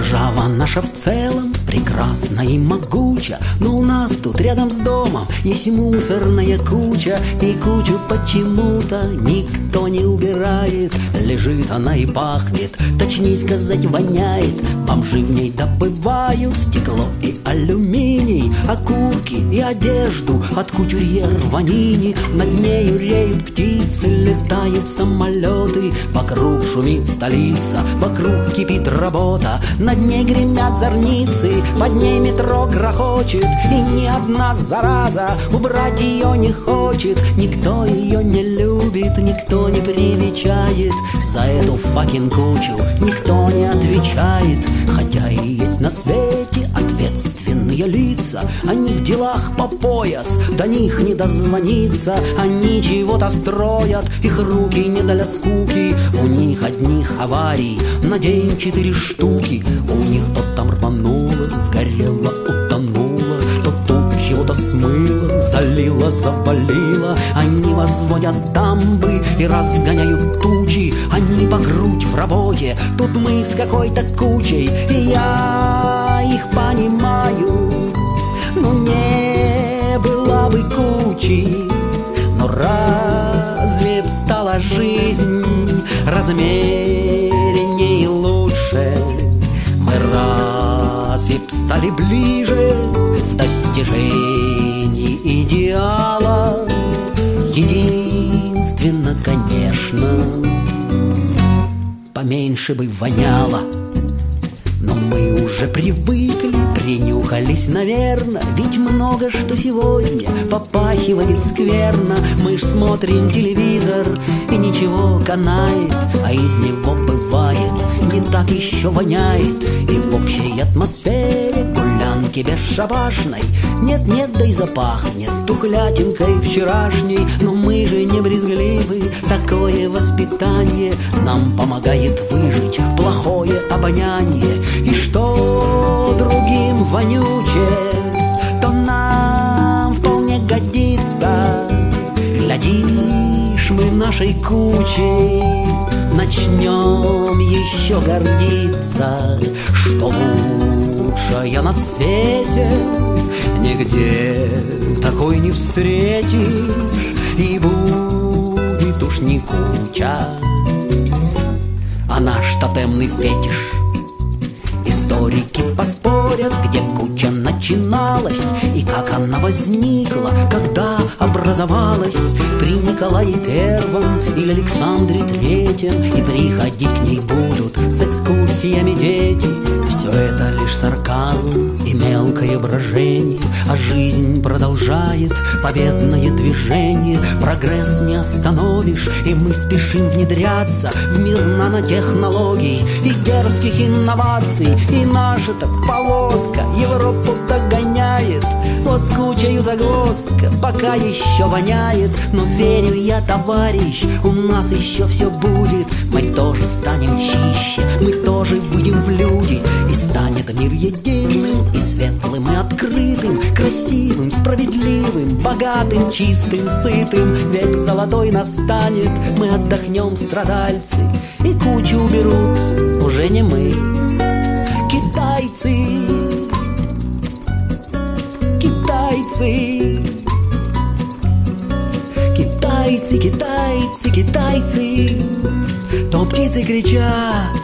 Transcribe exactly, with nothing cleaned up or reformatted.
Держава наша в целом прекрасна и могуча, но у нас тут рядом с домом есть мусорная куча, и кучу почему-то никто не убирает. Лежит она и пахнет, точнее сказать воняет. Бомжи в ней добывают стекло и алюминий, окурки и одежду от кутюрье рванини. Над нею реют птицы, летают самолеты, вокруг шумит столица, вокруг кипит работа. Над ней гремят зорницы, под ней метро грохочет, и ни одна зараза убрать ее не хочет. Никто ее не любит, никто не привечает, за эту факин кучу никто не отвечает. Хотя и есть на свете ответственные лица, они в делах по пояс, до них не дозвониться. Они чего-то строят, их руки не для скуки, у них одних аварий на день четыре штуки. У них то там рвануло, сгорело, утонуло, то тут чего-то смыло, залило, завалило. Они возводят дамбы и разгоняют тучи, они по грудь в работе, тут мы с какой-то кучей. И я их понимаю, ну не была бы кучи, но разве б стала жизнь размеренней и лучше? Мы разве б стали ближе в достижении идеала? Единственно, конечно, поменьше бы воняло. Но мы уже привыкли, принюхались, наверно, ведь много что сегодня попахивает скверно. Мы ж смотрим телевизор, и ничего канает, а из него бывает не так еще воняет. И в общей атмосфере гулянки бесшабашной нет-нет, да и запахнет тухлятинкой вчерашней. Но мы же не брезгливы, такое воспитание нам помогает выжить плохое обоняние. И что другим вонюче, то нам вполне годится. Глядишь, мы нашей кучей начнем еще гордиться, что лучшая на свете нигде такой не встретишь, и будет уж не куча, а наш тотемный фетиш. Историки поспорят, где куча начиналась и как она возникла, когда образовалась, при Николае Первом или Александре Третьем, и приходить к ней будут с экскурсиями дети. Все это лишь сарказм и мелкое брожение, а жизнь продолжает победное движение. Прогресс не остановишь, и мы спешим внедряться в мир нанотехнологий и дерзких инноваций. И наша-то повозка Европу догоняет, вот с кучей загвоздка пока еще воняет. Но верю я, товарищ, у нас еще все будет. Мы тоже станем чище, мы тоже выйдем в люди, и станет мир единым и светлым и открытым, красивым, справедливым, богатым, чистым, сытым. Век золотой настанет, мы отдохнем, страдальцы, и кучу уберут уже не мы, китайцы, китайцы, китайцы, китайцы, китайцы. То птицы кричат,